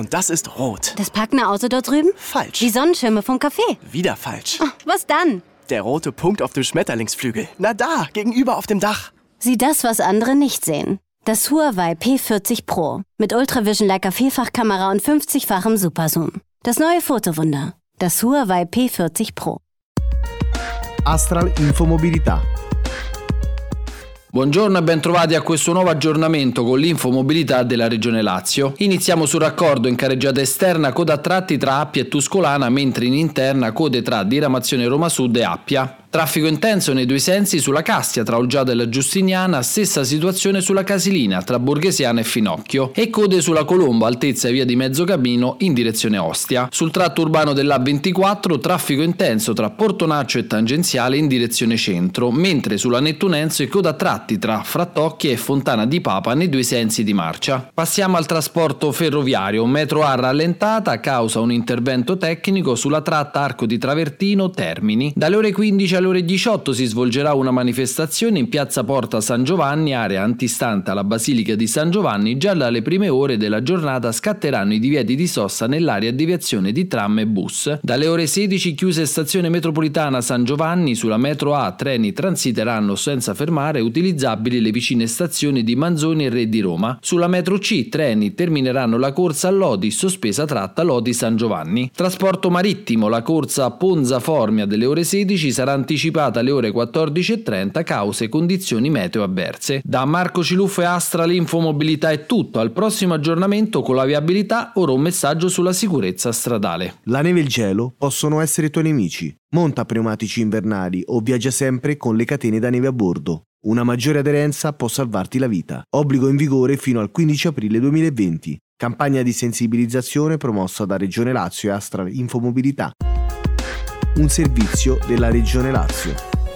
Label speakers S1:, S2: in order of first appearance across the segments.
S1: Und das ist rot.
S2: Das parkende Auto dort drüben?
S1: Falsch.
S2: Die Sonnenschirme vom Café?
S1: Wieder falsch.
S2: Oh, was dann?
S1: Der rote Punkt auf dem Schmetterlingsflügel. Na da, gegenüber auf dem Dach.
S2: Sieh das, was andere nicht sehen. Das Huawei P40 Pro. Mit Ultravision Leica Vielfachkamera und 50-fachem Superzoom. Das neue Fotowunder. Das Huawei P40 Pro.
S3: Astral Infomobilità.
S4: Buongiorno e bentrovati a questo nuovo aggiornamento con l'infomobilità della Regione Lazio. Iniziamo sul raccordo in carreggiata esterna coda a tratti tra Appia e Tuscolana, mentre in interna code tra diramazione Roma Sud e Appia. Traffico intenso nei due sensi sulla Castia tra Olgiata e la Giustiniana, stessa situazione sulla Casilina tra Borghesiana e Finocchio e code sulla Colombo altezza via di Mezzocamino in direzione Ostia. Sul tratto urbano dell'A24 traffico intenso tra Portonaccio e Tangenziale in direzione centro, mentre sulla Nettunense coda a tratti tra Frattocchia e Fontana di Papa nei due sensi di marcia. Passiamo al trasporto ferroviario. Metro A rallentata a causa un intervento tecnico sulla tratta Arco di Travertino Termini. Dalle ore 15 alle ore 18 si svolgerà una manifestazione in piazza Porta San Giovanni, area antistante alla Basilica di San Giovanni. Già dalle prime ore della giornata scatteranno i divieti di sosta nell'area a deviazione di tram e bus. Dalle ore 16 chiuse stazione metropolitana San Giovanni. Sulla metro A treni transiteranno senza fermare, utilizzabili le vicine stazioni di Manzoni e Re di Roma. Sulla metro C treni termineranno la corsa a Lodi, sospesa tratta Lodi San Giovanni. Trasporto marittimo, la corsa a Ponza Formia delle ore 16 sarà anticipata alle ore 14.30 cause condizioni meteo avverse. Da Marco Ciluffo e Astra l'Infomobilità è tutto. Al prossimo aggiornamento con la viabilità, ora un messaggio sulla sicurezza stradale.
S3: La neve e il gelo possono essere i tuoi nemici. Monta pneumatici invernali o viaggia sempre con le catene da neve a bordo. Una maggiore aderenza può salvarti la vita. Obbligo in vigore fino al 15 aprile 2020. Campagna di sensibilizzazione promossa da Regione Lazio e Astra Infomobilità. Un servizio della Regione Lazio.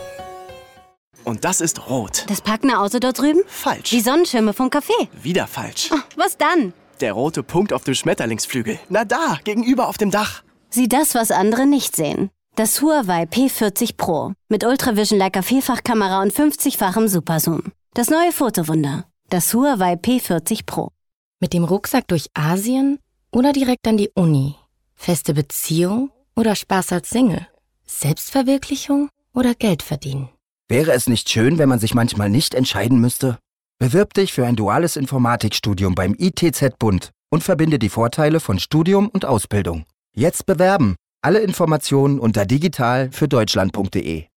S1: Und das ist rot.
S2: Das parkende Auto dort drüben?
S1: Falsch.
S2: Die Sonnenschirme vom Café?
S1: Wieder falsch.
S2: Oh, was dann?
S1: Der rote Punkt auf dem Schmetterlingsflügel. Na da, gegenüber auf dem Dach.
S2: Sieh das, was andere nicht sehen. Das Huawei P40 Pro. Mit Ultravision Leica Vielfachkamera und 50-fachem Superzoom. Das neue Fotowunder. Das Huawei P40 Pro.
S5: Mit dem Rucksack durch Asien oder direkt an die Uni? Feste Beziehung oder Spaß als Single? Selbstverwirklichung oder Geld verdienen?
S6: Wäre es nicht schön, wenn man sich manchmal nicht entscheiden müsste? Bewirb dich für ein duales Informatikstudium beim ITZ Bund und verbinde die Vorteile von Studium und Ausbildung. Jetzt bewerben! Alle Informationen unter digital-für-deutschland.de.